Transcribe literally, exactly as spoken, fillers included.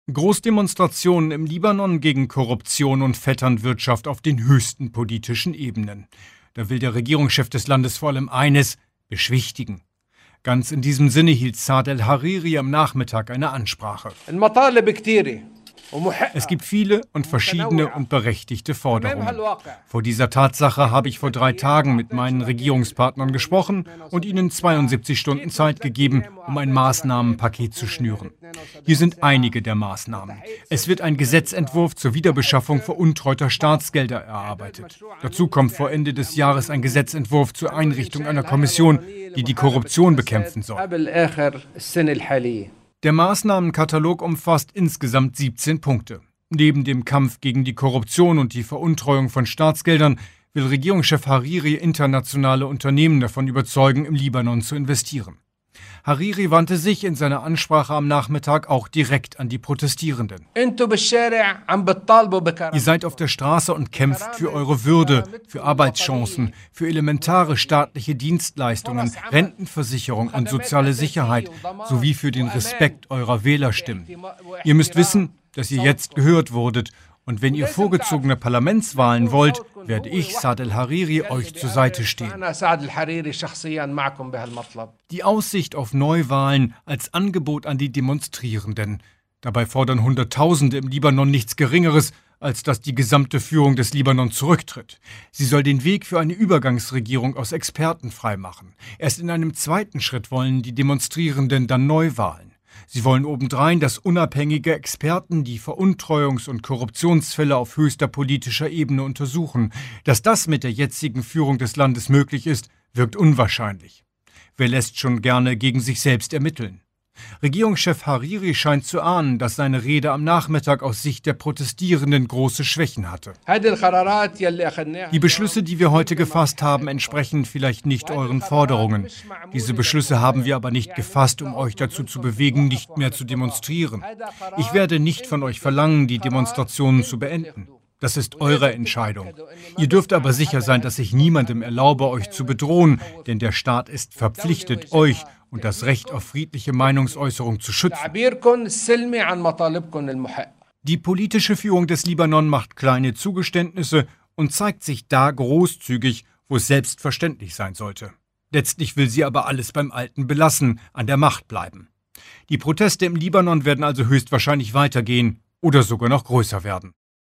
Großdemonstrationen im Libanon gegen Korruption und Vetternwirtschaft auf den höchsten politischen Ebenen. Da will der Regierungschef des Landes vor allem eines: beschwichtigen. Ganz in diesem Sinne hielt Saad el-Hariri am Nachmittag eine Ansprache. Es gibt viele und verschiedene und berechtigte Forderungen. Vor dieser Tatsache habe ich vor drei Tagen mit meinen Regierungspartnern gesprochen und ihnen zweiundsiebzig Stunden Zeit gegeben, um ein Maßnahmenpaket zu schnüren. Hier sind einige der Maßnahmen. Es wird ein Gesetzentwurf zur Wiederbeschaffung veruntreuter Staatsgelder erarbeitet. Dazu kommt vor Ende des Jahres ein Gesetzentwurf zur Einrichtung einer Kommission, die die Korruption bekämpfen soll. Der Maßnahmenkatalog umfasst insgesamt siebzehn Punkte. Neben dem Kampf gegen die Korruption und die Veruntreuung von Staatsgeldern will Regierungschef Hariri internationale Unternehmen davon überzeugen, im Libanon zu investieren. Hariri wandte sich in seiner Ansprache am Nachmittag auch direkt an die Protestierenden. Ihr seid auf der Straße und kämpft für eure Würde, für Arbeitschancen, für elementare staatliche Dienstleistungen, Rentenversicherung und soziale Sicherheit sowie für den Respekt eurer Wählerstimmen. Ihr müsst wissen, dass ihr jetzt gehört wurdet. Und wenn ihr vorgezogene Parlamentswahlen wollt, werde ich, Saad el-Hariri, euch zur Seite stehen. Die Aussicht auf Neuwahlen als Angebot an die Demonstrierenden. Dabei fordern Hunderttausende im Libanon nichts Geringeres, als dass die gesamte Führung des Libanon zurücktritt. Sie soll den Weg für eine Übergangsregierung aus Experten freimachen. Erst in einem zweiten Schritt wollen die Demonstrierenden dann Neuwahlen. Sie wollen obendrein, dass unabhängige Experten die Veruntreuungs- und Korruptionsfälle auf höchster politischer Ebene untersuchen. Dass das mit der jetzigen Führung des Landes möglich ist, wirkt unwahrscheinlich. Wer lässt schon gerne gegen sich selbst ermitteln? Regierungschef Hariri scheint zu ahnen, dass seine Rede am Nachmittag aus Sicht der Protestierenden große Schwächen hatte. Die Beschlüsse, die wir heute gefasst haben, entsprechen vielleicht nicht euren Forderungen. Diese Beschlüsse haben wir aber nicht gefasst, um euch dazu zu bewegen, nicht mehr zu demonstrieren. Ich werde nicht von euch verlangen, die Demonstrationen zu beenden. Das ist eure Entscheidung. Ihr dürft aber sicher sein, dass ich niemandem erlaube, euch zu bedrohen, denn der Staat ist verpflichtet, euch und das Recht auf friedliche Meinungsäußerung zu schützen. Die politische Führung des Libanon macht kleine Zugeständnisse und zeigt sich da großzügig, wo es selbstverständlich sein sollte. Letztlich will sie aber alles beim Alten belassen, an der Macht bleiben. Die Proteste im Libanon werden also höchstwahrscheinlich weitergehen oder sogar noch größer werden.